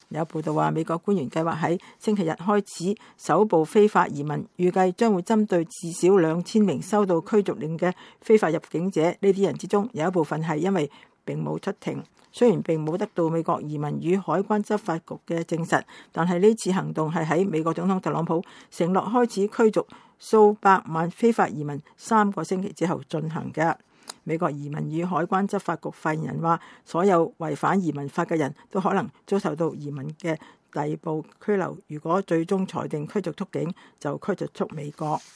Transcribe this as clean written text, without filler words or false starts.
有報道話，美國官員計劃喺星期日開始首部非法移民，預計將會針對至少2000名收到驅逐令嘅非法入境者。呢啲人之中有一部分係因為並冇出庭，雖然並冇得到美國移民與海關執法局嘅證實，但係呢次行動係喺美國總統特朗普承諾開始驅逐數百萬非法移民3個星期之後進行嘅。美國移民與海關執法局發言人話，所有違反移民法嘅人都可能遭受到移民嘅逮捕拘留，如果最終裁定驅逐出境，就驅逐出美國。